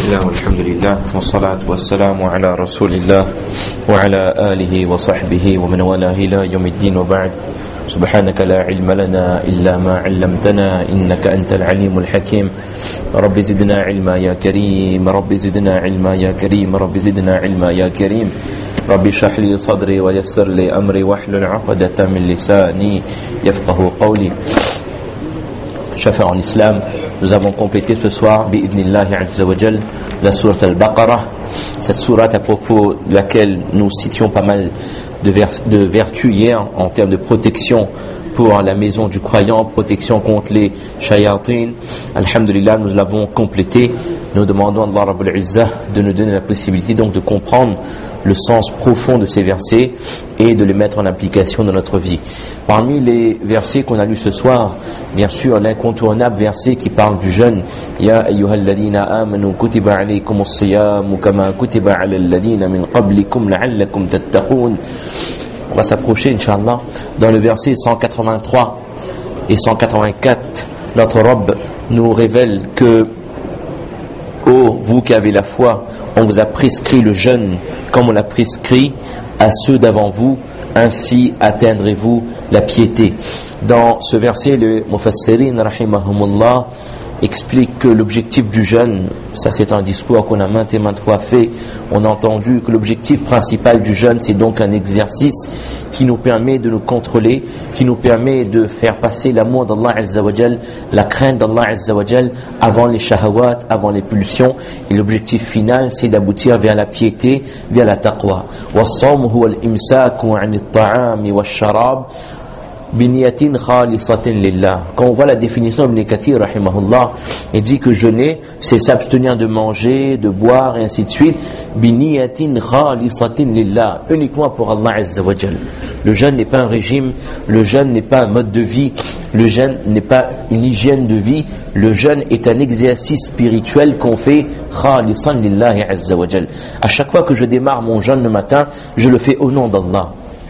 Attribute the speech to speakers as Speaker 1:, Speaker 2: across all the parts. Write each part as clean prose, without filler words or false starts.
Speaker 1: Bismillah walhamdulillah wa salatu wa salamu ala rasulillah wa ala alihi wa sahbihi wa man wala ila yawmiddin wa ba'd. Subhanaka la ilma lana illa ma 'allamtana innaka antal alimul hakim. Rabbi zidna ilma ya karim, Rabbi zidna ilma ya karim, Rabbi zidna ilma ya karim. Rabbi shrah li sadri wa yassir li amri wahlul 'uqdatan min lisani yafqahu qawli. Chers frères en islam, nous avons complété ce soir bi'idnillahi azza wa jal la sourate al-Baqarah, cette sourate à propos de laquelle nous citions pas mal de vertus hier en termes de protection pour la maison du croyant, protection contre les shayatin. Alhamdulillah, nous l'avons complété. Nous demandons à Allah Rabbul Izzah de nous donner la possibilité donc de comprendre le sens profond de ces versets et de les mettre en application dans notre vie. Parmi les versets qu'on a lus ce soir, bien sûr l'incontournable verset qui parle du jeûne, Ya ayyuhalladhina amanu kutiba alaykumus siyamu kama kutiba alal ladhina min qablikum la'allakum tattaqun. On va s'approcher Inch'Allah dans le verset 183 et 184. Notre Rabb nous révèle que ô vous qui avez la foi, on vous a prescrit le jeûne comme on l'a prescrit à ceux d'avant vous, ainsi atteindrez-vous la piété. Dans ce verset, le Mufassirin rahimahumullah explique que l'objectif du jeûne, ça c'est un discours qu'on a maintes et maintes fois fait, on a entendu que l'objectif principal du jeûne c'est donc un exercice qui nous permet de nous contrôler, qui nous permet de faire passer l'amour d'Allah Azza wa Jal, la crainte d'Allah Azza wa Jal avant les shahawat, avant les pulsions, et l'objectif final c'est d'aboutir vers la piété, vers la taqwa. Was-sawm huwa al-imsaku 'ani at-ta'ami wash-sharab biniyatin khalisatin lillah. Quand on voit la définition d'Ibn Kathir rahimahullah, il dit que jeûner c'est s'abstenir de manger, de boire et ainsi de suite, biniyatin khalisatin lillah, uniquement pour Allah Azza wa Jal. Le jeûne n'est pas un régime, le jeûne n'est pas un mode de vie, le jeûne n'est pas une hygiène de vie, le jeûne est un exercice spirituel qu'on fait khalisan lillahi Azza wa Jal. À chaque fois que je démarre mon jeûne le matin, je le fais au nom d'Allah.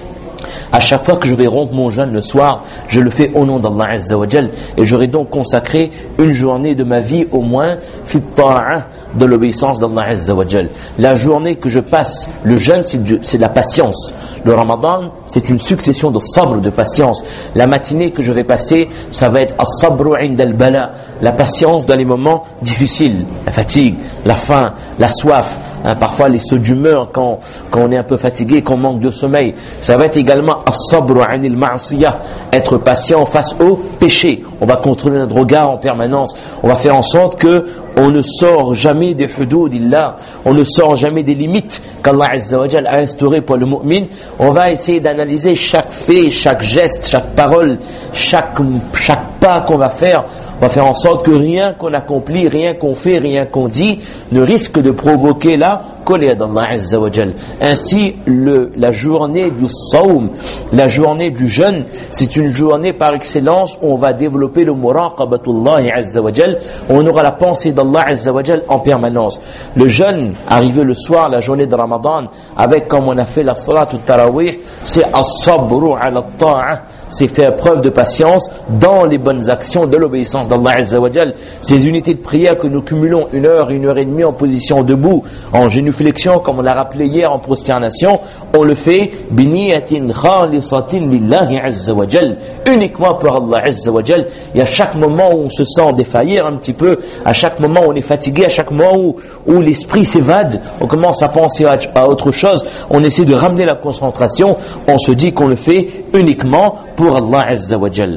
Speaker 1: À chaque fois que je vais rompre mon jeûne le soir, je le fais au nom d'Allah Azza wa Jal, et j'aurai donc consacré une journée de ma vie au moins fi ta'a, de l'obéissance d'Allah Azza wa Jal. La journée que je passe, le jeûne c'est de la patience. Le Ramadan c'est une succession de sabr, de patience. La matinée que je vais passer, ça va être as-sabru 'inda al-bala, la patience dans les moments difficiles, la fatigue, la faim, la soif, parfois les sauts d'humeur quand on est un peu fatigué, qu'on manque de sommeil. Ça va être également as-sabru 'anil ma'siyah, être patient face au péché. On va contrôler notre regard en permanence. On va faire en sorte que on ne sort jamais des hududillah, on ne sort jamais des limites qu'Allah Azza wa Jal a instaurées pour le mu'min. On va essayer d'analyser chaque fait, chaque geste, chaque parole, chaque pas qu'on va faire. On va faire en sorte que rien qu'on accomplit, rien qu'on fait, rien qu'on dit ne risque de provoquer la colère d'Allah Azza wa Jal. Ainsi, la journée du sawm, la journée du jeûne, c'est une journée par excellence où on va développer le muraqabatullah Azza wa Jal. On aura la pensée d'Allah Azza wa Jal en permanence. Le jeûne, arrivé le soir, la journée de Ramadan, avec comme on a fait la salat ou tarawih, c'est as-sabru 'ala at-ta'a, c'est faire preuve de patience dans les bonnes actions de l'obéissance d'Allah Azza wa Jal. Ces unités de prière que nous cumulons 1 heure, 1 heure et demie en position debout, en génuflexion, comme on l'a rappelé hier en prosternation, on le fait biniyatin khalisatin lillahi Azza wa Jal, uniquement pour Allah Azza wa Jal. Et à chaque moment où on se sent défaillir un petit peu, à chaque moment où on est fatigué, à chaque moment où l'esprit s'évade, on commence à penser à autre chose, on essaie de ramener la concentration, on se dit qu'on le fait uniquement pour Allah Azza wa Jal.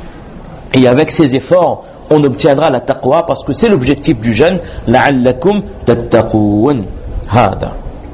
Speaker 1: Et avec ces efforts, on obtiendra la taqwa, parce que c'est l'objectif du jeûne. La'allakum tattaqun. Hada.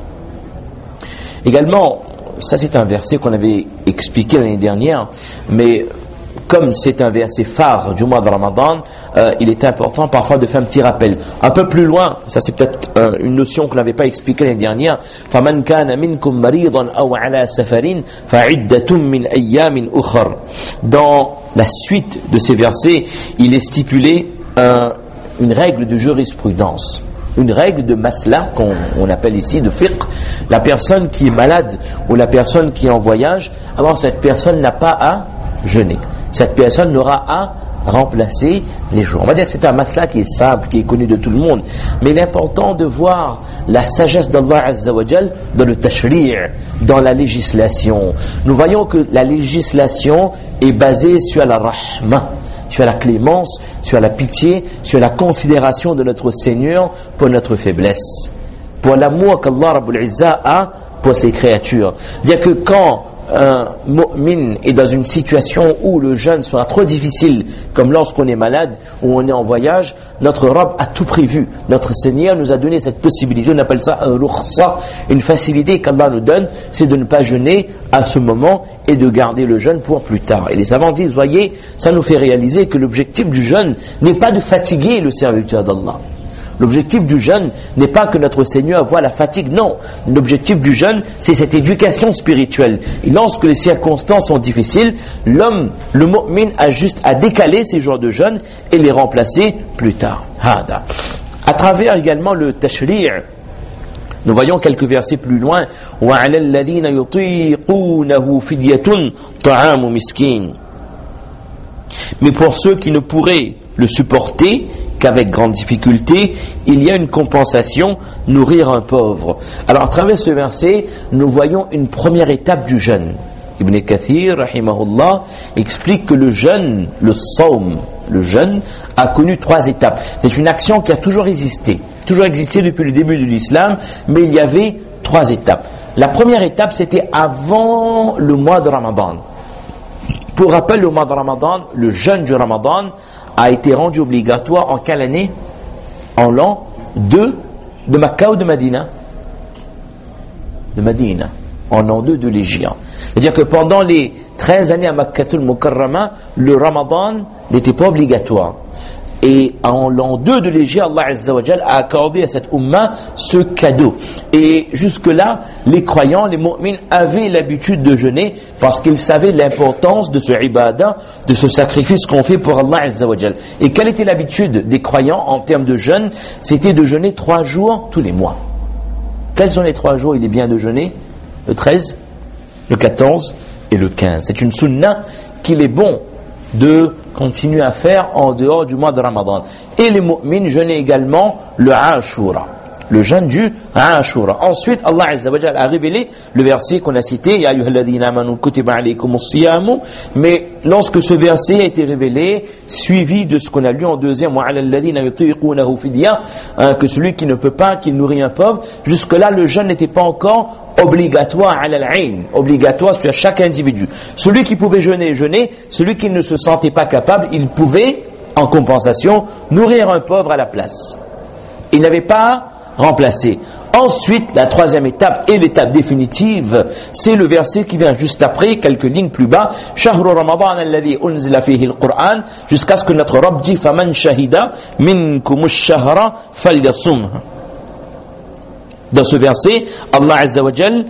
Speaker 1: Également, ça c'est un verset qu'on avait expliqué l'année dernière, mais comme c'est un verset phare du mois de Ramadan, il est important parfois de faire un petit rappel. Un peu plus loin, ça c'est peut-être une notion qu'on n'avait pas expliquée l'année dernière. فَمَنْ كَانَ مِنْكُمْ مَرِيضًا أَوْ عَلَى سَفَرٍ فَعِدَّةٌ مِنْ أَيَّامٍ أُخَرٍ. Dans la suite de ces versets, il est stipulé une règle de jurisprudence, une règle de masla qu'on appelle ici de fiqh. La personne qui est malade ou la personne qui est en voyage, alors cette personne n'a pas à jeûner. Cette personne n'aura à remplacer les jours. On va dire que c'est un masla qui est simple, qui est connu de tout le monde. Mais il est important de voir la sagesse d'Allah Azza wa Jal dans le tashri', dans la législation. Nous voyons que la législation est basée sur la rahma, sur la clémence, sur la pitié, sur la considération de notre Seigneur pour notre faiblesse, pour l'amour qu'Allah Rabbul Izza a pour ses créatures. C'est-à-dire que quand un mu'min est dans une situation où le jeûne sera trop difficile, comme lorsqu'on est malade ou on est en voyage, notre Rabb a tout prévu. Notre Seigneur nous a donné cette possibilité, on appelle ça un rukhsa, une facilité qu'Allah nous donne, c'est de ne pas jeûner à ce moment et de garder le jeûne pour plus tard. Et les savants disent, voyez, ça nous fait réaliser que l'objectif du jeûne n'est pas de fatiguer le serviteur d'Allah. L'objectif du jeûne n'est pas que notre Seigneur voit la fatigue, non. L'objectif du jeûne, c'est cette éducation spirituelle. Et lorsque les circonstances sont difficiles, l'homme, le mu'min, a juste à décaler ces jours de jeûne et les remplacer plus tard. Hada. À travers également le tashri', nous voyons quelques versets plus loin. وَعَلَى الَّذِينَ يُطِيقُونَهُ فِدْيَةٌ طَعَامُ مِسْكِينٍ. Mais pour ceux qui ne pourraient le supporter qu'avec grande difficulté, il y a une compensation, nourrir un pauvre. Alors à travers ce verset, nous voyons une première étape du jeûne. Ibn Kathir, rahimahullah, explique que le jeûne, le sawm, le jeûne, a connu 3 étapes. C'est une action qui a toujours existé depuis le début de l'islam, mais il y avait 3 étapes. La première étape, c'était avant le mois de Ramadan. Pour rappel, le mois de Ramadan, le jeûne du Ramadan a été rendu obligatoire en quelle année? En l'an 2 de Makkah ou de Madina? De Madina, en l'an 2 de l'Hégire. C'est-à-dire que pendant les 13 années à Makkatul Mukarrama, le Ramadan n'était pas obligatoire. Et en l'an 2 de l'Hégire, Allah Azza wa Jal a accordé à cette umma ce cadeau. Et jusque-là, les croyants, les mu'mins, avaient l'habitude de jeûner parce qu'ils savaient l'importance de ce ibadah, de ce sacrifice qu'on fait pour Allah Azza wa Jal. Et quelle était l'habitude des croyants en termes de jeûne? C'était de jeûner 3 jours tous les mois. Quels sont les 3 jours il est bien de jeûner? Le 13, le 14 et le 15. C'est une sunna qu'il est bon de continuer à faire en dehors du mois de Ramadan. Et les mu'mins jeûnaient également le Ashura, le jeûne du Ashura. Ensuite, Allah Azza wa Jalla a révélé le verset qu'on a cité, Ya ayyuhalladhina amanu kutiba alaykumus siyamu. Mais lorsque ce verset a été révélé, suivi de ce qu'on a lu en deuxième, Wa 'alal ladhina yutiqunahu fidya, que celui qui ne peut pas, qui nourrit un pauvre, jusque-là le jeûne n'était pas encore obligatoire à l'al-ayn, obligatoire sur chaque individu. Celui qui pouvait jeûner, celui qui ne se sentait pas capable, il pouvait, en compensation, nourrir un pauvre à la place. Il n'avait pas remplacé. Ensuite, la 3e étape et l'étape définitive, c'est le verset qui vient juste après, quelques lignes plus bas, Shahru Ramadan alladhi unzila fihi al-Qur'an, jusqu'à ce que notre Rabb dit Faman shahida minkum ash-shahra falyasumhu. Dans ce verset, Allah Azza wa Jal,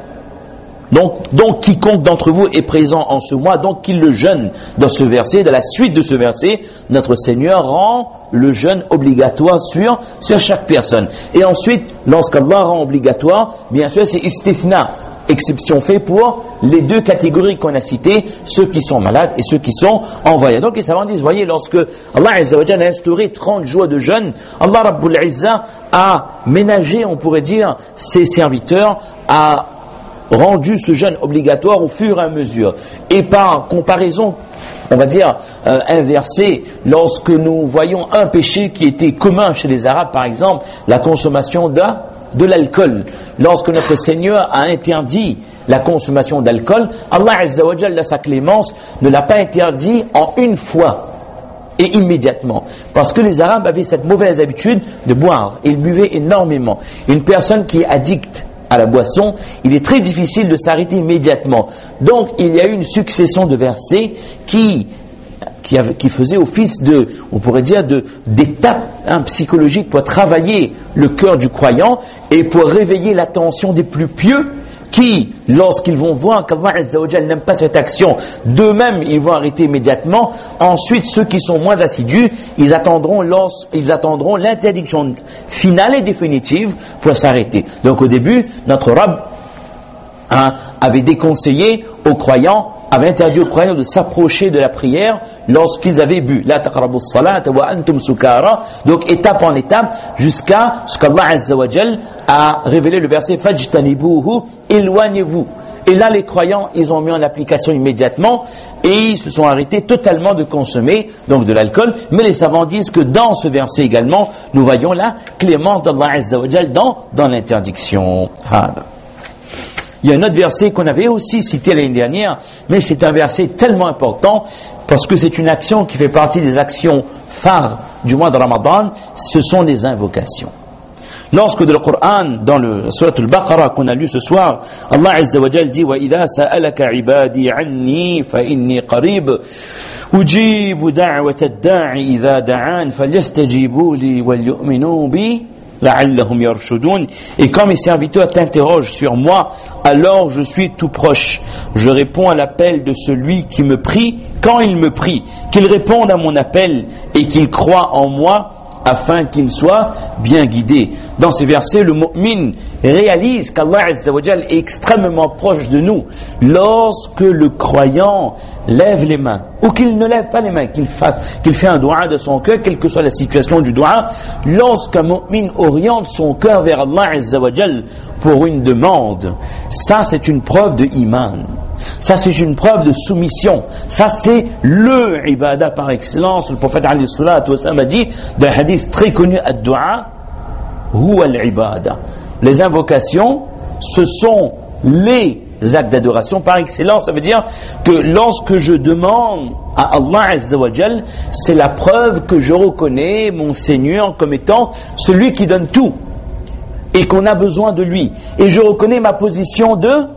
Speaker 1: donc quiconque d'entre vous est présent en ce mois, donc qu'il le jeûne. Dans ce verset, dans la suite de ce verset, notre Seigneur rend le jeûne obligatoire sur chaque personne. Et ensuite, lorsqu'Allah rend obligatoire, bien sûr c'est istithna, exception faite pour les 2 catégories qu'on a citées, ceux qui sont malades et ceux qui sont en voyage. Donc les savants disent, voyez, lorsque Allah Azza wa Jalla a instauré 30 jours de jeûne, Allah Rabbul Izza a ménagé, on pourrait dire, ses serviteurs, a rendu ce jeûne obligatoire au fur et à mesure. Et par comparaison, on va dire inversée, lorsque nous voyons un péché qui était commun chez les Arabes, par exemple, la consommation de l'alcool. Lorsque notre Seigneur a interdit la consommation d'alcool, Allah Azza wa Jalla, sa clémence, ne l'a pas interdit en une fois et immédiatement. Parce que les Arabes avaient cette mauvaise habitude de boire. Ils buvaient énormément. Une personne qui est addicte à la boisson, il est très difficile de s'arrêter immédiatement. Donc il y a eu une succession de versets qui faisait office de, on pourrait dire, d'étape psychologique pour travailler le cœur du croyant et pour réveiller l'attention des plus pieux qui, lorsqu'ils vont voir qu'Allah Azza wa Jalla n'aime pas cette action, d'eux-mêmes ils vont arrêter immédiatement. Ensuite, ceux qui sont moins assidus, ils attendront l'interdiction finale et définitive pour s'arrêter. Donc au début, notre Rabb a
Speaker 2: avait déconseillé aux croyants, avait interdit aux croyants de s'approcher de la prière lorsqu'ils avaient bu. La taqrabu as-salata wa antum sukara. Donc étape en étape jusqu'à ce qu'Allah Azza wa Jal a révélé le verset fajtanibuhu, éloignez-vous. Et là, les croyants, ils ont mis en application immédiatement et ils se sont arrêtés totalement de consommer donc de l'alcool. Mais les savants disent que dans ce verset également, nous voyons la clémence d'Allah Azza wa Jal dans l'interdiction. Il y a un autre verset qu'on avait aussi cité l'année dernière, mais c'est un verset tellement important parce que c'est une action qui fait partie des actions phares du mois de Ramadan, ce sont les invocations. Lorsque dans le Coran, dans le Surat al-Baqarah qu'on a lu ce soir, Allah Azza wa Jal dit وَإِذَا سَأَلَكَ عِبَادِي عَنِّي فَإِنِّي قَرِيبٌ أُجِيبُ دَعْوَةَ الدَّاعِ إِذَا دَعَانِ فَلْيَسْتَجِيبُوا لِي وَلْيُؤْمِنُوا بِي لَعَلَّهُمْ يَرْشُدُونَ. Et quand mes serviteurs t'interrogent sur moi, alors je suis tout proche. Je réponds à l'appel de celui qui me prie quand il me prie. Qu'il réponde à mon appel et qu'il croit en moi, afin qu'il soit bien guidé. Dans ces versets, le mu'min réalise qu'Allah Azza wa Jal est extrêmement proche de nous. Lorsque le croyant lève les mains, ou qu'il ne lève pas les mains, qu'il fait un doua de son cœur, quelle que soit la situation du doua, lorsqu'un mu'min oriente son cœur vers Allah Azza wa Jal pour une demande, ça c'est une preuve de iman. Ça c'est une preuve de soumission. Ça c'est le ibadah par excellence. Le prophète alayhi salatu wa sallam a dit dans un hadith très connu, ad-du'a huwa al-ibadah. Les invocations, ce sont les actes d'adoration par excellence. Ça veut dire que lorsque je demande à Allah Azza wa Jal, c'est la preuve que je reconnais mon Seigneur comme étant celui qui donne tout et qu'on a besoin de lui. Et je reconnais ma position de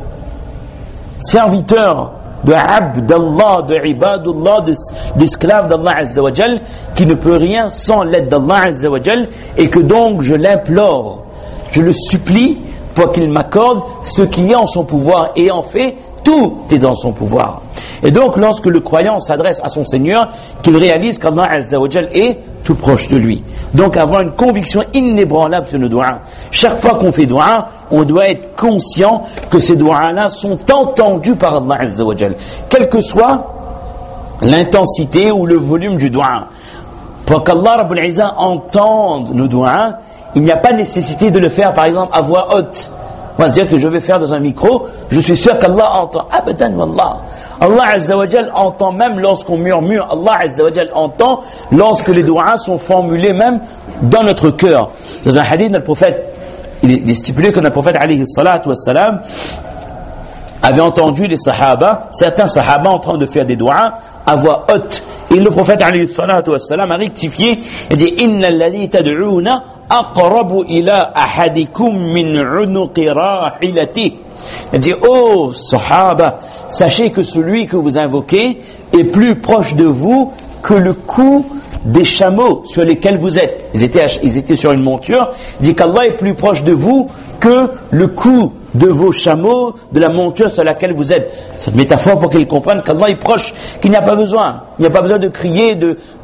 Speaker 2: serviteur, de abd d'Allah, de ibadullah, d'esclave d'Allah Azza wa Jal, qui ne peut rien sans l'aide d'Allah Azza wa Jal, et que donc je l'implore, je le supplie pour qu'il m'accorde ce qui est en son pouvoir, et en fait, tout est dans son pouvoir. Et donc, lorsque le croyant s'adresse à son Seigneur, qu'il réalise qu'Allah Azza wa Jal est tout proche de lui. Donc, avoir une conviction inébranlable sur le doua. Chaque fois qu'on fait doua, on doit être conscient que ces doua-là sont entendus par Allah Azza wa Jal. Quelle que soit l'intensité ou le volume du doua. Pour qu'Allah Rabbul Izzah entende nos doua, il n'y a pas nécessité de le faire, par exemple, à voix haute. On va se dire que je vais faire dans un micro, je suis sûr qu'Allah entend. Abadan wallah. Allah Azza wa Jal entend même lorsqu'on murmure. Allah Azza wa Jal entend lorsque les doigts sont formulés même dans notre cœur. Dans un hadith, notre prophète, il est stipulé que notre prophète alayhi salatu wassalam avait entendu les sahaba, certains sahaba en train de faire des doigts à voix haute. Et le prophète alayhi salatu wassalam a rectifié et dit inna alladhi tad'una aqrabu ila ahadikum min unuqi rahilati. Il dit oh sahaba, sachez que celui que vous invoquez est plus proche de vous que le cou des chameaux sur lesquels vous êtes. Ils étaient sur une monture. Il dit qu'Allah est plus proche de vous que le cou de vos chameaux, de la monture sur laquelle vous êtes. Cette métaphore pour qu'ils comprennent qu'Allah est proche, qu'il n'y a pas besoin. Il n'y a pas besoin de crier,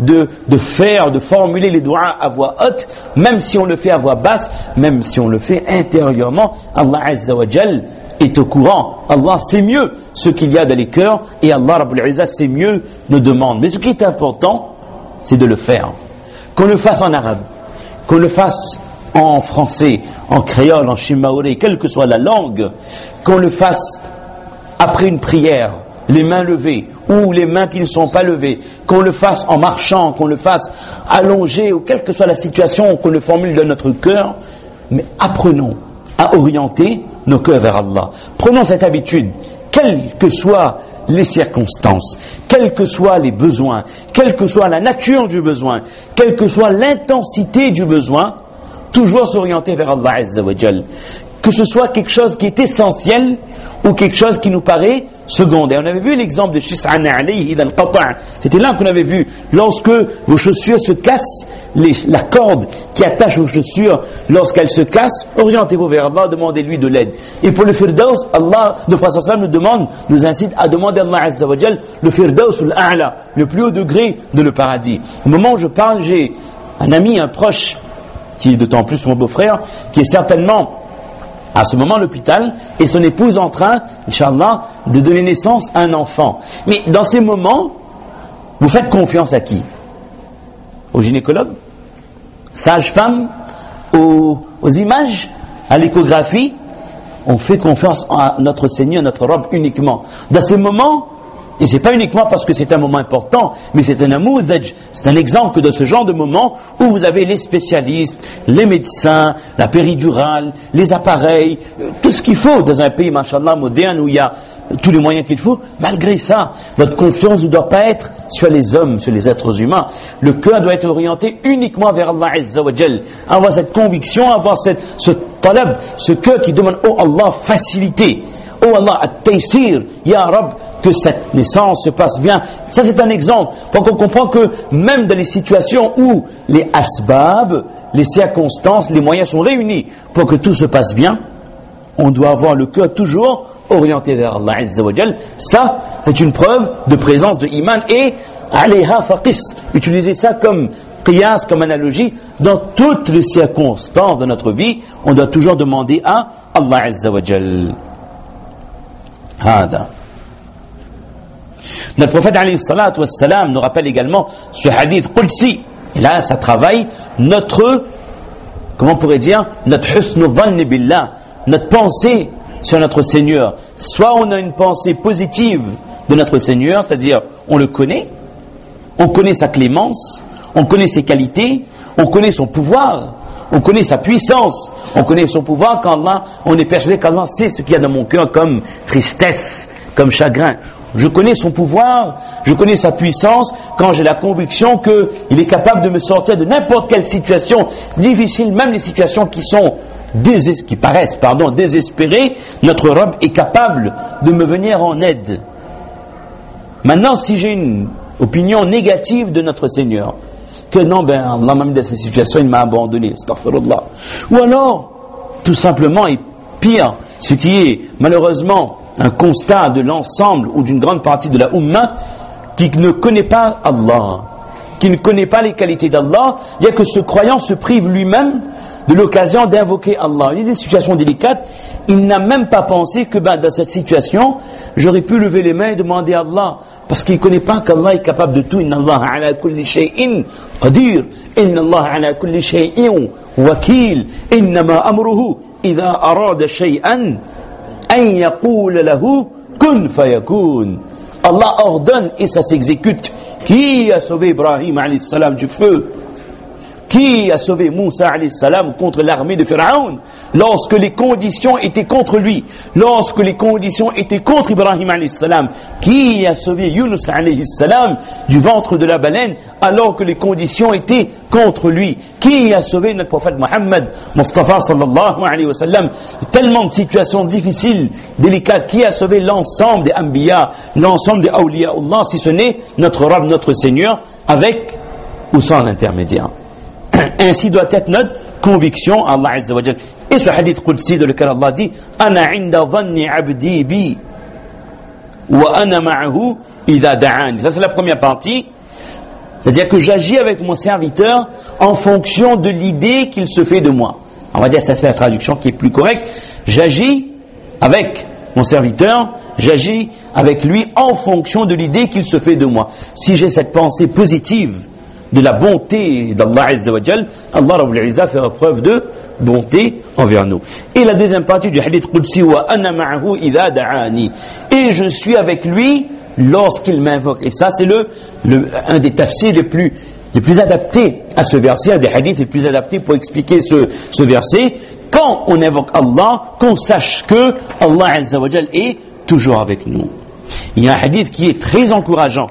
Speaker 2: de formuler les doigts à voix haute, même si on le fait à voix basse, même si on le fait intérieurement. Allah Azza wa Jal est au courant. Allah sait mieux ce qu'il y a dans les cœurs et Allah Rabbul Izzah sait mieux nos demandes. Mais ce qui est important, c'est de le faire. Qu'on le fasse en arabe, qu'on le fasse en français, en créole, en chimaoré, quelle que soit la langue, qu'on le fasse après une prière, les mains levées, ou les mains qui ne sont pas levées, qu'on le fasse en marchant, qu'on le fasse allongé, ou quelle que soit la situation, qu'on le formule dans notre cœur, mais apprenons à orienter nos cœurs vers Allah. Prenons cette habitude, quelles que soient les circonstances, quels que soient les besoins, quelle que soit la nature du besoin, quelle que soit l'intensité du besoin, toujours s'orienter vers Allah Azza wa Jal. Que ce soit quelque chose qui est essentiel ou quelque chose qui nous paraît secondaire. On avait vu l'exemple de Shis'an alayhi dan qata'. C'était là qu'on avait vu lorsque vos chaussures se cassent, la corde qui attache vos chaussures, lorsqu'elle se casse, orientez-vous vers Allah, demandez-lui de l'aide. Et pour le Firdaus, Allah, le Prophète nous incite à demander à Allah Azza wa Jal le Firdaus al-A'la, le plus haut degré de le paradis. Au moment où je parle, j'ai un ami, un proche, qui est d'autant plus mon beau-frère, qui est certainement À ce moment, l'hôpital et son épouse en train, Inch'Allah, de donner naissance à un enfant. Mais dans ces moments, vous faites confiance à qui? Au gynécologue? Sage-femme? Aux images? À l'échographie? On fait confiance à notre Seigneur, notre Rob uniquement. Dans ces moments, et c'est pas uniquement parce que c'est un moment important, mais c'est un amoudaj, c'est un exemple que de ce genre de moment où vous avez les spécialistes, les médecins, la péridurale, les appareils, tout ce qu'il faut dans un pays, machallah, moderne où il y a tous les moyens qu'il faut. Malgré ça, votre confiance ne doit pas être sur les hommes, sur les êtres humains. Le cœur doit être orienté uniquement vers Allah Azza wa Jal. Avoir cette conviction, avoir ce talab, ce cœur qui demande, oh Allah, facilité. Oh Allah, at-taysir, Ya Rab, que cette naissance se passe bien. Ça c'est un exemple, pour qu'on comprend que même dans les situations où les asbab, les circonstances, les moyens sont réunis pour que tout se passe bien, on doit avoir le cœur toujours orienté vers Allah Azza wa Jal. Ça, c'est une preuve de présence de iman et alayha faqis. Utilisez ça comme qiyas, comme analogie. Dans toutes les circonstances de notre vie, on doit toujours demander à Allah Azza wa Jal. Notre prophète alayhi salatu wassalam nous rappelle également ce hadith qudsi. Et là, ça travaille notre, comment on pourrait dire, notre husnu dhanni billah, notre pensée sur notre Seigneur. Soit on a une pensée positive de notre Seigneur, c'est-à-dire on le connaît, on connaît sa clémence, on connaît ses qualités, on connaît son pouvoir, on connaît sa puissance, on connaît son pouvoir. Quand Allah, on est persuadé qu'Allah sait ce qu'il y a dans mon cœur comme tristesse, comme chagrin. Je connais son pouvoir, je connais sa puissance quand j'ai la conviction qu'il est capable de me sortir de n'importe quelle situation difficile, même les situations qui paraissent désespérées. Notre Rabb est capable de me venir en aide. Maintenant, si j'ai une opinion négative de notre Seigneur, que non, Allah m'a mis dans cette situation, il m'a abandonné, astaghfirullah. Ou alors, tout simplement, et pire, ce qui est malheureusement un constat de l'ensemble ou d'une grande partie de la Ummah, qui ne connaît pas Allah, qui ne connaît pas les qualités d'Allah, il y a que ce croyant se prive lui-même de l'occasion d'invoquer Allah. Il y a des situations délicates, il n'a même pas pensé que dans cette situation, j'aurais pu lever les mains et demander à Allah, parce qu'il ne connaît pas qu'Allah est capable de tout. Inna Allah ala kulli shay'in qadir, inna Allah ala kulli shay'in wakil, innama amruhu idha arada shay'an an yaqula lahu kun fayakun. Allah ordonne et ça s'exécute. Qui a sauvé Ibrahim alayhi salam du feu? Qui a sauvé Moussa alayhi salam contre l'armée de Pharaon lorsque les conditions étaient contre lui, lorsque les conditions étaient contre Ibrahim alayhi salam? Qui a sauvé Yunus alayhi salam du ventre de la baleine alors que les conditions étaient contre lui? Qui a sauvé notre prophète Mohammed Mustafa sallallahu alayhi wa sallam? Tellement de situations difficiles, délicates. Qui a sauvé l'ensemble des Anbiya, l'ensemble des Awliya Allah, si ce n'est notre Rabb, notre Seigneur, avec ou sans l'intermédiaire? Ainsi doit être notre conviction à Allah Azza wa Jal. Et ce hadith qudsi de lequel Allah dit Ana inda dhanni abdi bi wa ana ma'ahu idha da'ani. Ça c'est la première partie. C'est-à-dire que j'agis avec mon serviteur en fonction de l'idée qu'il se fait de moi. On va dire ça c'est la traduction qui est plus correcte. J'agis avec mon serviteur, j'agis avec lui en fonction de l'idée qu'il se fait de moi. Si j'ai cette pensée positive de la bonté d'Allah Azza wa Jal, Allah Rabbul Izza fera preuve de bonté envers nous. Et la deuxième partie du hadith qudsi wa ana ma'ahu idha da'ani, et je suis avec lui lorsqu'il m'invoque. Et ça c'est un des tafsirs les plus adaptés à ce verset, un des hadiths les plus adaptés pour expliquer ce verset. Quand on invoque Allah, qu'on sache que Allah Azza wa Jal est toujours avec nous. Il y a un hadith qui est très encourageant,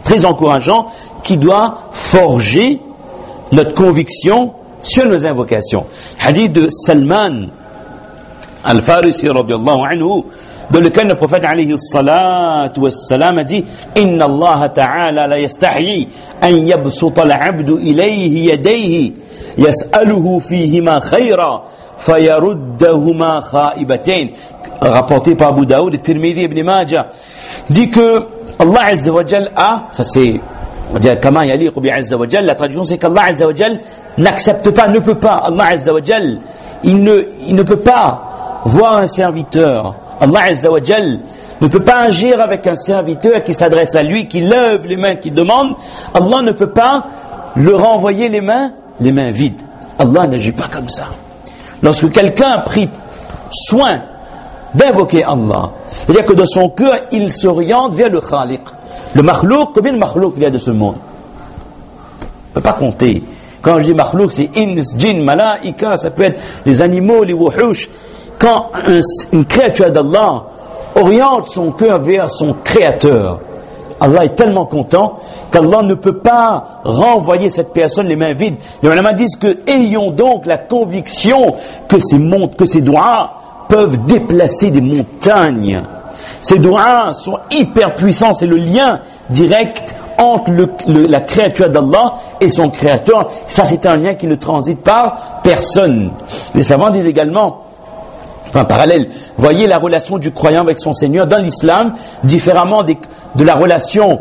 Speaker 2: qui doit forger notre conviction sur nos invocations. Hadith de Salman al-Farisi radiyallahu anhu, dans lequel le prophète alayhi salatu wassalam a dit Inna Allah ta'ala la yastahyi an yabsuta al-abdu ilayhi yadayhi yas'aluhu fihima khayra fayaruddahuma kha'ibatain. Rapporté par Abu Daoud et Tirmidhi ibn Majah, dit que Allah Azza wa Jal ça c'est on va dire kama yaliqu bi Azza wa Jal, la traduction c'est qu'Allah Azza wa Jal n'accepte pas, ne peut pas, Allah Azza wa Jal il ne peut pas voir un serviteur. Allah Azza wa Jal ne peut pas agir avec un serviteur qui s'adresse à lui, qui lève les mains, qui demande. Allah ne peut pas le renvoyer les mains vides. Allah n'agit pas comme ça. Lorsque quelqu'un a pris soin d'invoquer Allah, c'est-à-dire que de son cœur, il s'oriente vers le Khaliq. Le makhlouk, combien de makhlouk il y a de ce monde? On ne peut pas compter. Quand je dis makhlouk, c'est ins, djinn, malaïka, ça peut être les animaux, les wuhush. Quand une créature d'Allah oriente son cœur vers son créateur, Allah est tellement content qu'Allah ne peut pas renvoyer cette personne les mains vides. Les ulama disent que ayons donc la conviction que ces doigts peuvent déplacer des montagnes. Ces doigts sont hyper puissants, c'est le lien direct entre la créature d'Allah et son créateur. Ça, c'est un lien qui ne transite par personne. Les savants disent également, enfin parallèle, voyez la relation du croyant avec son Seigneur dans l'islam, différemment de la relation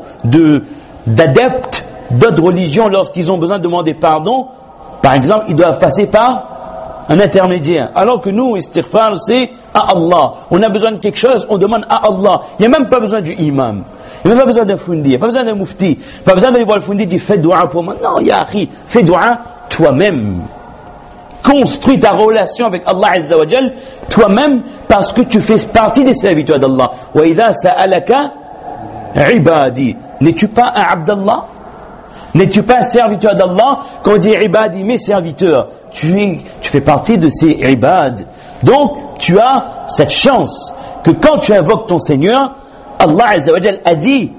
Speaker 2: d'adeptes d'autres religions lorsqu'ils ont besoin de demander pardon. Par exemple, ils doivent passer par un intermédiaire. Alors que nous, istighfar, c'est à Allah. On a besoin de quelque chose, on demande à Allah. Il n'y a même pas besoin du imam. Il n'y a même pas besoin d'un fundi, il n'y a pas besoin d'un mufti. Pas besoin d'aller voir le fundi, dit fais dua pour moi. Non, ya akhi, fais dua toi-même. Construis ta relation avec Allah Azza wa Jal toi-même, parce que tu fais partie des serviteurs d'Allah. Wa idha sa'alaka ibadi. N'es-tu pas un abdallah? N'es-tu pas un serviteur d'Allah? Quand on dit ibadi, mes serviteurs, tu fais partie de ces ibad. Donc, tu as cette chance que quand tu invoques ton Seigneur, Allah Azza wa Jal a dit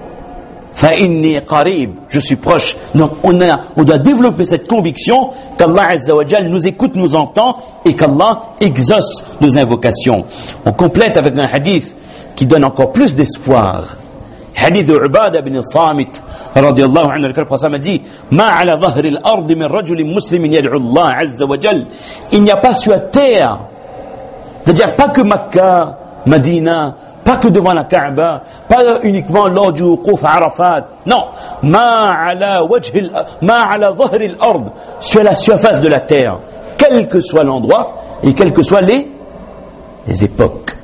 Speaker 2: فَإِنِّي قَرِيب, je suis proche. Donc on doit développer cette conviction qu'Allah Azza wa Jal nous écoute, nous entend et qu'Allah exauce nos invocations. On complète avec un hadith qui donne encore plus d'espoir. Hadith de Ubadah ibn Samit radiyallahu anhu, le prophète a dit ma ala dhahri al-ard min rajulin muslimin yad'u Allah Azza wa Jal. Il n'y a pas sur terre, c'est-à-dire pas que Makkah, Medina, pas que devant la Kaaba, pas uniquement lors du wuquf à Arafat. Non, ma ala dhahri al-ard, sur la surface de la terre, quel que soit l'endroit et quelles que soient les époques.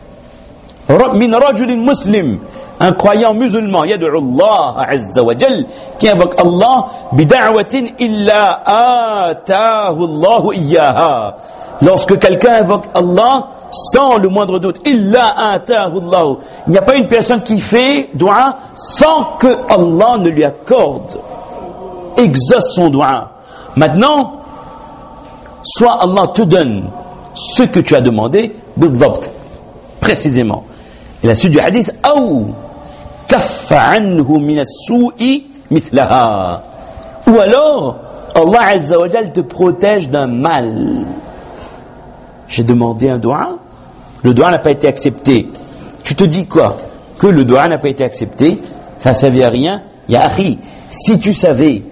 Speaker 2: Min rajulin muslim, un croyant musulman, yad'u Allah Azza wa Jal, qui invoque Allah bida'watin illa atahu Allah iyyaha. Lorsque quelqu'un invoque Allah sans le moindre doute, illa atahu Allah, il n'y a pas une personne qui fait dua sans que Allah ne lui accorde, exauce son dua. Maintenant, soit Allah te donne ce que tu as demandé, bidhabt, précisément. Et la suite du hadith, ou kaffa anhu min as-su'i mithlaha, ou alors Allah Azza wa Jal te protège d'un mal. J'ai demandé un dua, le dua n'a pas été accepté. Tu te dis quoi? Que le dua n'a pas été accepté, ça ne servait à rien. Ya akhi, si tu savais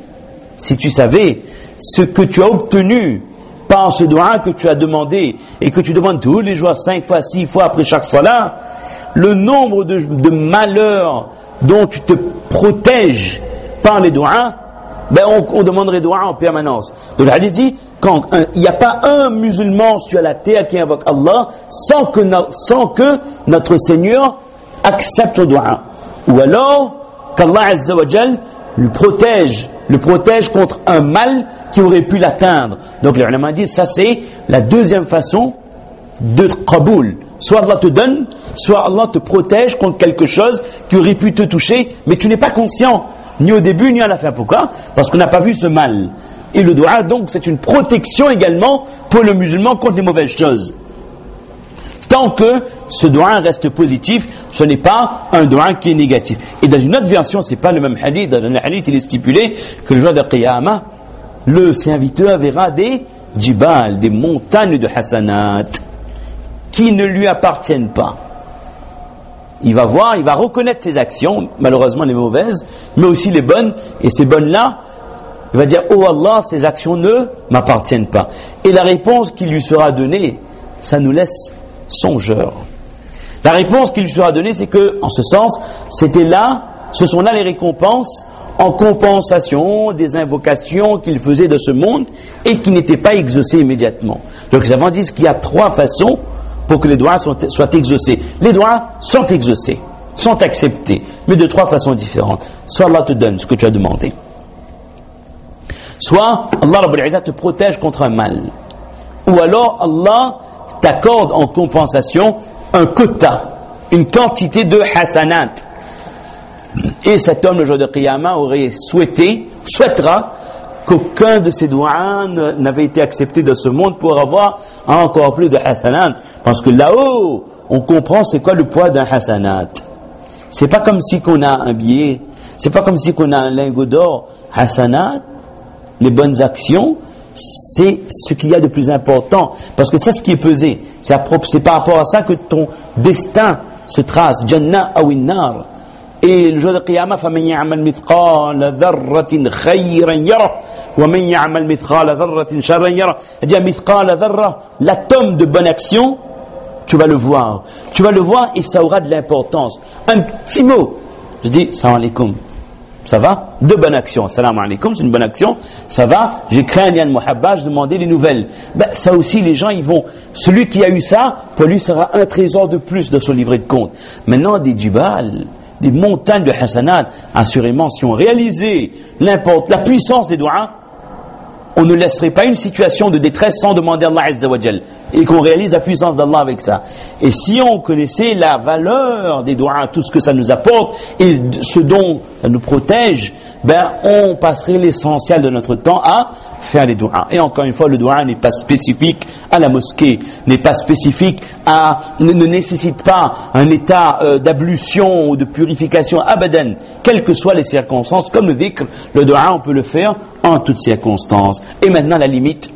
Speaker 2: ce que tu as obtenu par ce dua que tu as demandé et que tu demandes tous les jours 5 fois, 6 fois après chaque salat, le nombre de malheurs dont tu te protèges par les doigts, on demanderait doigts en permanence. Donc le hadith dit, il n'y a pas un musulman sur la terre qui invoque Allah sans que notre Seigneur accepte le doigt. Ou alors qu'Allah Azza wa Jal le protège contre un mal qui aurait pu l'atteindre. Donc les ulama disent, ça c'est la deuxième façon de qaboul. Soit Allah te donne, soit Allah te protège contre quelque chose qui aurait pu te toucher, mais tu n'es pas conscient, ni au début ni à la fin. Pourquoi? Parce qu'on n'a pas vu ce mal. Et le dua, donc, c'est une protection également pour le musulman contre les mauvaises choses. Tant que ce dua reste positif, ce n'est pas un dua qui est négatif. Et dans une autre version, c'est pas le même hadith. Dans le hadith, il est stipulé que le jour de Qiyamah, le serviteur verra des djibal, des montagnes de hasanat, qui ne lui appartiennent pas. Il va voir, il va reconnaître ses actions, malheureusement les mauvaises, mais aussi les bonnes, et ces bonnes-là, il va dire, oh Allah, ces actions ne m'appartiennent pas. Et la réponse qui lui sera donnée, ça nous laisse songeurs. La réponse qui lui sera donnée, c'est que, en ce sens, ce sont là les récompenses en compensation des invocations qu'il faisait de ce monde et qui n'étaient pas exaucées immédiatement. Donc les savants disent qu'il y a 3 façons pour que les doigts soient exaucés. Les doigts sont exaucés, sont acceptés, mais de 3 façons différentes. Soit Allah te donne ce que tu as demandé, soit Allah Rabbul Izzat te protège contre un mal, ou alors Allah t'accorde en compensation un quota, une quantité de hasanat. Et cet homme le jour de Qiyamah souhaitera qu'aucun de ses doigts n'avait été accepté de ce monde pour avoir encore plus de hasanat. Parce que là-haut, on comprend c'est quoi le poids d'un hasanat. C'est pas comme si qu'on a un billet, c'est pas comme si qu'on a un lingot d'or. Hasanat, les bonnes actions, c'est ce qu'il y a de plus important. Parce que c'est ce qui est pesé. C'est par rapport à ça que ton destin se trace. Jannah ou nar. Et le jour de Qiyamah, فَمَنْ يَعْمَلْ مِثْقَالَ ذَرَّةٍ خَيْرًا يَرَهُ وَمَنْ يَعْمَلْ مِثْقَالَ ذَرَّةٍ شَرًّا يَرَهُ. C'est-à-dire, مِثْقَالَ ذَرَّةٍ, l'atome de bonne action, tu vas le voir. Tu vas le voir et ça aura de l'importance. Un petit mot. Je dis, salam alaikum. Ça va? De bonnes actions. Salam alaikum, c'est une bonne action. Ça va? J'ai créé un lien de muhabba, je demandais les nouvelles. Ça aussi, les gens, ils vont. Celui qui a eu ça, pour lui, sera un trésor de plus de son livret de compte. Maintenant, des djibal, des montagnes de hasanat, assurément, si on réalisait la puissance des doigts, on ne laisserait pas une situation de détresse sans demander à Allah Azza wa Jal, et qu'on réalise la puissance d'Allah avec ça. Et si on connaissait la valeur des doigts, tout ce que ça nous apporte et ce dont ça nous protège, on passerait l'essentiel de notre temps à faire les doigts. Et encore une fois, le doigt n'est pas spécifique à la mosquée, n'est pas spécifique ne nécessite pas un état d'ablution ou de purification abadan, quelles que soient les circonstances. Comme le dhikr, le doigt, on peut le faire en toutes circonstances. Et maintenant, la limite,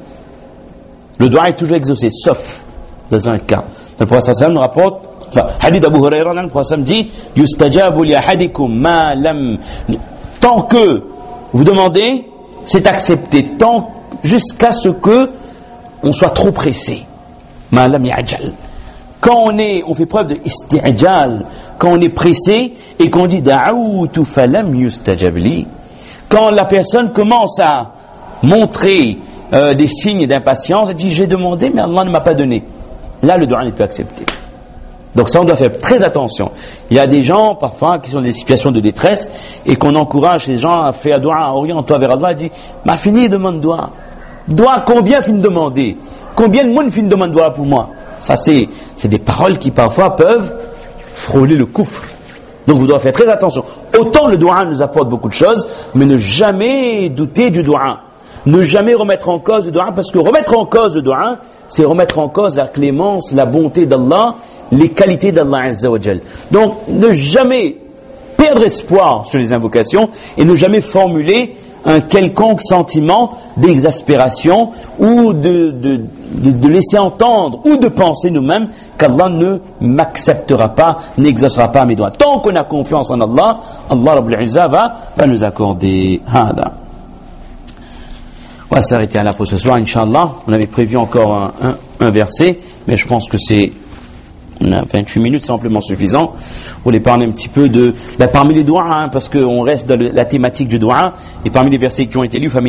Speaker 2: le doigt est toujours exaucé, sauf dans un cas. Le prophète sallallahu alayhi wa sallam rapporte, hadith Abu Huraira, le prophète dit, yustajabu li ahadikum ma lam. Tant que vous demandez, c'est accepté, jusqu'à ce que on soit trop pressé. Ma lam ya'jal. Quand on fait preuve de isti'jal, quand on est pressé et qu'on dit da'awtu falam yustajab li, quand la personne commence à montrer des signes d'impatience, elle dit j'ai demandé mais Allah ne m'a pas donné. Là le doigt n'est plus accepté. Donc ça on doit faire très attention. Il y a des gens parfois qui sont dans des situations de détresse et qu'on encourage les gens à faire doigt, oriente-toi vers Allah, dit m'a fini demande doigt. Doigt combien fin demander? Combien de monde fin demande doigt pour moi? Ça c'est des paroles qui parfois peuvent frôler le kufr. Donc vous devez faire très attention. Autant le doigt nous apporte beaucoup de choses, mais ne jamais douter du doigt. Ne jamais remettre en cause le doigt, parce que remettre en cause le doigt, c'est remettre en cause la clémence, la bonté d'Allah, les qualités d'Allah Azza wa Jal. Donc ne jamais perdre espoir sur les invocations et ne jamais formuler un quelconque sentiment d'exaspération ou de laisser entendre ou de penser nous-mêmes qu'Allah ne m'acceptera pas, n'exaucera pas mes doigts. Tant qu'on a confiance en Allah, Allah Rabbul Izzah va nous accorder. On va s'arrêter là pour ce soir, Inch'Allah. On avait prévu encore un verset, mais je pense que on a 28 minutes, c'est amplement suffisant. On voulait parler un petit peu parmi les doigts, parce qu'on reste dans la thématique du doigt, et parmi les versets qui ont été lus, il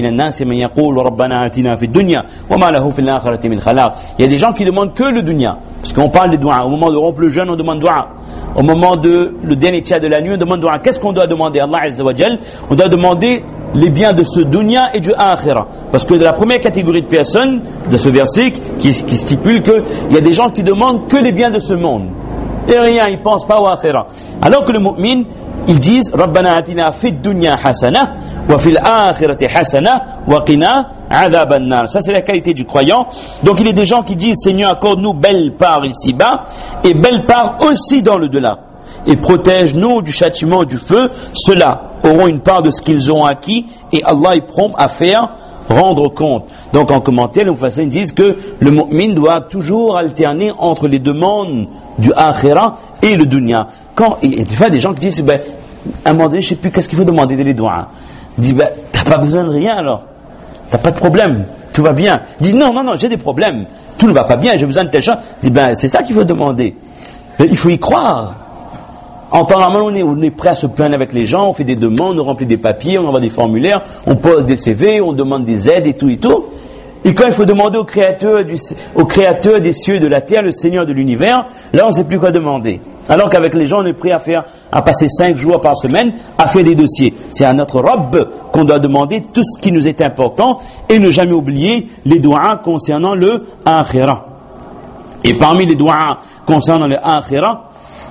Speaker 2: y a des gens qui demandent que le dunya, parce qu'on parle des doigts. Au moment de rompre le jeûne, on demande doigt. Au moment de le dernier tiers de la nuit, on demande doigt. Qu'est-ce qu'on doit demander à Allah Azza wa Jal? On doit demander les biens de ce dunya et du akhira. Parce que de la première catégorie de personnes, de ce verset, qui stipule qu'il y a des gens qui demandent que les biens de ce monde. Et rien, ils ne pensent pas au akhira. Alors que le mu'min, ils disent Rabbana atina fid dunya hasana wa fil akhirati hasana wa qina adhaban nar. Ça c'est la qualité du croyant. Donc il y a des gens qui disent Seigneur, accorde-nous belle part ici-bas et belle part aussi dans le delà. Et protège-nous du châtiment du feu. Ceux-là auront une part de ce qu'ils ont acquis et Allah est prompt à faire rendre compte. Donc en commentaire, les mufassirin disent que le mu'min doit toujours alterner entre les demandes du akhira et le dunya. Il y a des fois des gens qui disent à un moment donné, je ne sais plus qu'est-ce qu'il faut demander des doigts. Ils disent t'as pas besoin de rien alors, t'as pas de problème, tout va bien. Ils disent non, j'ai des problèmes, tout ne va pas bien, j'ai besoin de telle chose. Ils disent c'est ça qu'il faut demander. Il faut y croire. En temps normal, on est prêt à se plaindre avec les gens, on fait des demandes, on remplit des papiers, on envoie des formulaires, on pose des CV, on demande des aides et tout. Et quand il faut demander au créateur des cieux et de la terre, le Seigneur de l'univers, là on ne sait plus quoi demander. Alors qu'avec les gens, on est prêt à passer 5 jours par semaine à faire des dossiers. C'est à notre Rabb qu'on doit demander tout ce qui nous est important et ne jamais oublier les doigts concernant le akhira. Et parmi les doigts concernant le akhira,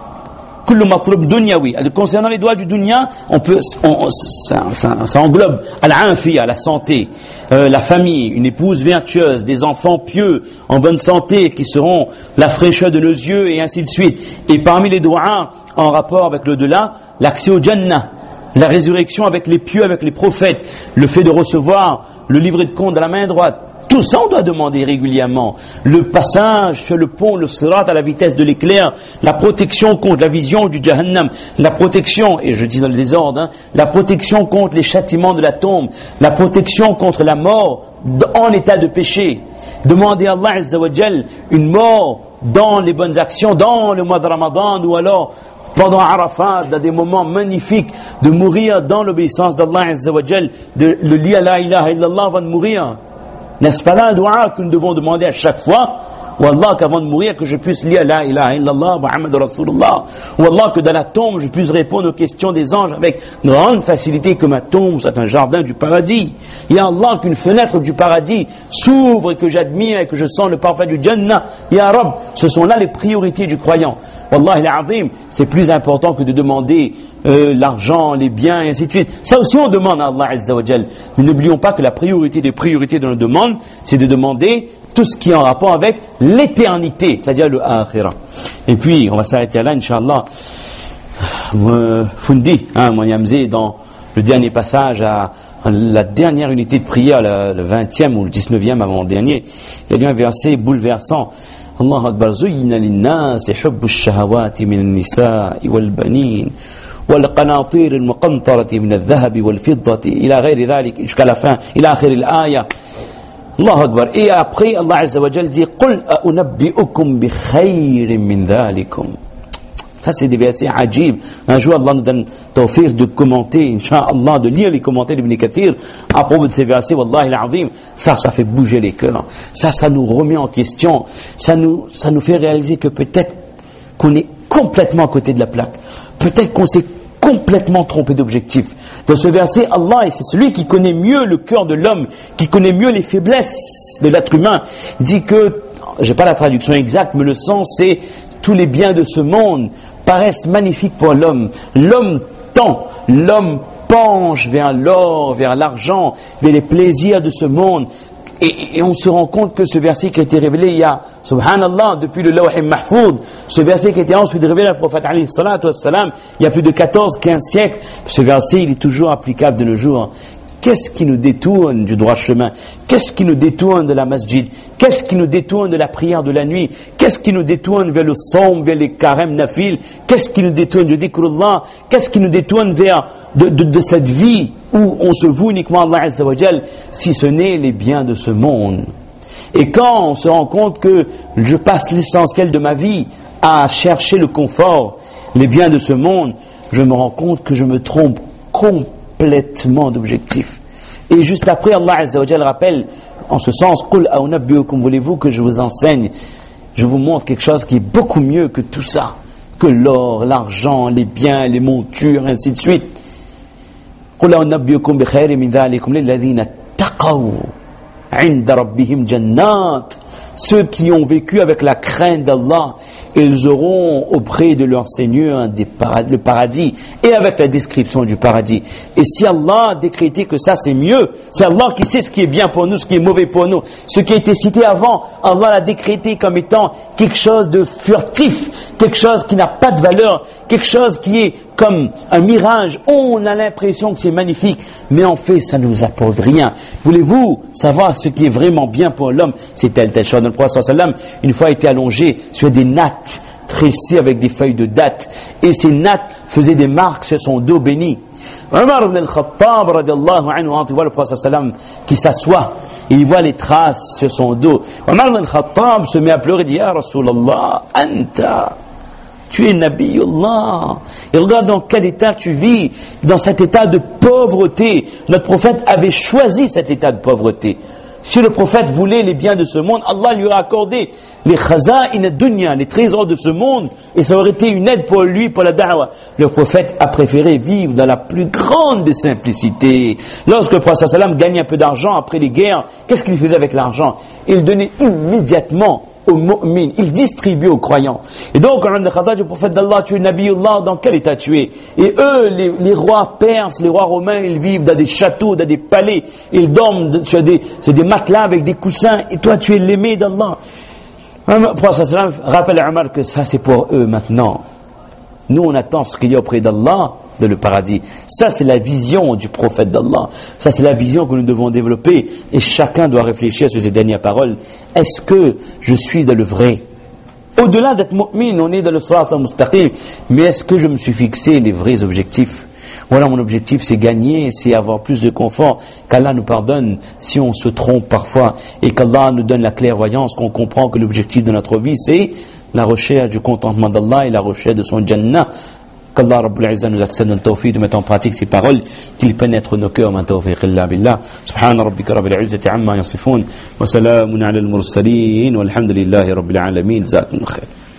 Speaker 2: concernant les doigts du dunya, ça englobe al-afiya, la santé, la famille, une épouse vertueuse, des enfants pieux, en bonne santé, qui seront la fraîcheur de nos yeux, et ainsi de suite. Et parmi les doigts en rapport avec l'au-delà, l'accès au Jannah, la résurrection avec les pieux, avec les prophètes, le fait de recevoir le livret de compte de la main droite. Tout ça, on doit demander régulièrement. Le passage sur le pont, le sirat à la vitesse de l'éclair, la protection contre la vision du Jahannam, la protection, et je dis dans le désordre, la protection contre les châtiments de la tombe, la protection contre la mort en état de péché. Demander à Allah Azza wa Jal une mort dans les bonnes actions, dans le mois de Ramadan, ou alors pendant Arafat, dans des moments magnifiques, de mourir dans l'obéissance d'Allah Azza wa Jal, de le lire la ilaha illallah avant de mourir. N'est-ce pas là un dua que nous devons demander à chaque fois? Ou Allah, qu'avant de mourir, que je puisse lire la ilaha illallah, Muhammad Rasulullah. Ou Allah, que dans la tombe, je puisse répondre aux questions des anges avec grande facilité, que ma tombe soit un jardin du paradis. Ya Allah, qu'une fenêtre du paradis s'ouvre et que j'admire et que je sens le parfum du Jannah. Ya Rab, ce sont là les priorités du croyant. Wallahi al-azim, c'est plus important que de demander l'argent, les biens, et ainsi de suite. Ça aussi, on demande à Allah Azza wa Jal. Mais n'oublions pas que la priorité des priorités de nos demandes, c'est de demander tout ce qui est en rapport avec l'éternité, c'est-à-dire le akhira. Et puis, on va s'arrêter là, Inch'Allah. Fundi, Mouniamze, dans le dernier passage à la dernière unité de prière, le 20e ou le 19e avant-dernier, il y a eu un verset bouleversant. Allah Akbar, Zuyyina linnasi hubbu ash-shahawati min an-nisa'i wal-banin والقناطير المقنطرة من الذهب والفضة إلى غير ذلك jusqu'à la fin, إلى آخر الآية. الله أكبر. Et après, Allah Azza wa Jal dit قل أنبئكم بخير من ذلكم. Ça, c'est des versets ajib. Un jour, Allah nous donne tawfiq de commenter, Inch'Allah, de lire les commentaires d'Ibn Kathir à propos de ces versets. Wallahi al-azim. Ça fait bouger les cœurs. Ça nous remet en question. Ça nous fait réaliser que peut-être qu'on est complètement à côté de la plaque. Peut-être qu'on s'est complètement trompé d'objectif. Dans ce verset, Allah, et c'est celui qui connaît mieux le cœur de l'homme, qui connaît mieux les faiblesses de l'être humain, dit que, j'ai pas la traduction exacte, mais le sens c'est tous les biens de ce monde paraissent magnifiques pour l'homme. L'homme tend, l'homme penche vers l'or, vers l'argent, vers les plaisirs de ce monde. Et on se rend compte que ce verset qui a été révélé il y a, subhanallah, depuis le Lawh Mahfouz, ce verset qui a été ensuite révélé à le prophète alayhi salatu wassalam, il y a plus de 14-15 siècles, ce verset il est toujours applicable de nos jours. Qu'est-ce qui nous détourne du droit chemin? Qu'est-ce qui nous détourne de la masjid? Qu'est-ce qui nous détourne de la prière de la nuit? Qu'est-ce qui nous détourne vers le somme, vers les carêmes nafil? Qu'est-ce qui nous détourne du dhikrullah? Qu'est-ce qui nous détourne vers de cette vie où on se voue uniquement à Allah Azza wa Jal, si ce n'est les biens de ce monde? Et quand on se rend compte que je passe l'essentiel de ma vie à chercher le confort, les biens de ce monde, je me rends compte que je me trompe complètement d'objectif. Et juste après, Allah Azza wa Jal rappelle en ce sens, Qul a'unabbi'ukum, voulez-vous que je vous enseigne, je vous montre quelque chose qui est beaucoup mieux que tout ça, que l'or, l'argent, les biens, les montures, ainsi de suite. Qul a'unabbi'ukum bi khayrin min dhalikum lilladhina taqaw 'inda rabbihim jannat. Ceux qui ont vécu avec la crainte d'Allah, ils auront auprès de leur Seigneur le paradis, et avec la description du paradis. Et si Allah a décrété que ça c'est mieux, c'est Allah qui sait ce qui est bien pour nous, ce qui est mauvais pour nous. Ce qui a été cité avant, Allah l'a décrété comme étant quelque chose de furtif, quelque chose qui n'a pas de valeur, quelque chose qui est comme un mirage. On a l'impression que c'est magnifique, mais en fait ça ne nous apporte rien. Voulez-vous savoir ce qui est vraiment bien pour l'homme? C'est telle chose. Le prophète sallam une fois été allongé sur des nattes tressées avec des feuilles de dattes, et ces nattes faisaient des marques sur son dos béni. Omar ibn al-Khattab radiallahu anhu, il voit le prophète sallam qui s'assoit et il voit les traces sur son dos. Omar ibn al-Khattab se met à pleurer et dit: Ya Rasulallah, anta, tu es Nabiyullah. Et regarde dans quel état tu vis, dans cet état de pauvreté. Notre prophète avait choisi cet état de pauvreté. Si le prophète voulait les biens de ce monde, Allah lui aurait accordé les khaza'in ad-dunya, les trésors de ce monde, et ça aurait été une aide pour lui, pour la da'wah. Le prophète a préféré vivre dans la plus grande des simplicités. Lorsque le prophète sallam gagnait un peu d'argent après les guerres, qu'est-ce qu'il faisait avec l'argent? Il donnait immédiatement aux mu'min, il distribue aux croyants. Et donc, Omar ibn Khattab, le prophète d'Allah, tu es Nabiullah, dans quel état tu es? Et eux, les rois perses, les rois romains, ils vivent dans des châteaux, dans des palais, ils dorment sur des matelas avec des coussins, et toi tu es l'aimé d'Allah. Le prophète sallam rappelle à Omar que ça c'est pour eux maintenant. Nous on attend ce qu'il y a auprès d'Allah, de le paradis. Ça c'est la vision du prophète d'Allah. Ça c'est la vision que nous devons développer, et chacun doit réfléchir sur ces dernières paroles. Est-ce que je suis dans le vrai? Au-delà d'être mu'min, on est dans le sirat al-mustaqim, mais est-ce que je me suis fixé les vrais objectifs? Voilà, mon objectif c'est gagner, c'est avoir plus de confort, qu'Allah nous pardonne si on se trompe parfois, et qu'Allah nous donne la clairvoyance, qu'on comprend que l'objectif de notre vie c'est la recherche du contentement d'Allah et la recherche de son Jannah. Qu'Allah Rabbul Izzah nous accède dans le tawfiq de mettre en pratique ces paroles, qu'il pénètre nos cœurs, man tawfiq illa billah. Subhana rabbika rabbil izzati amma yasifun, wa salamun ala al-mursalin, walhamdulillahi rabbil alamin. Jazakumullah khair.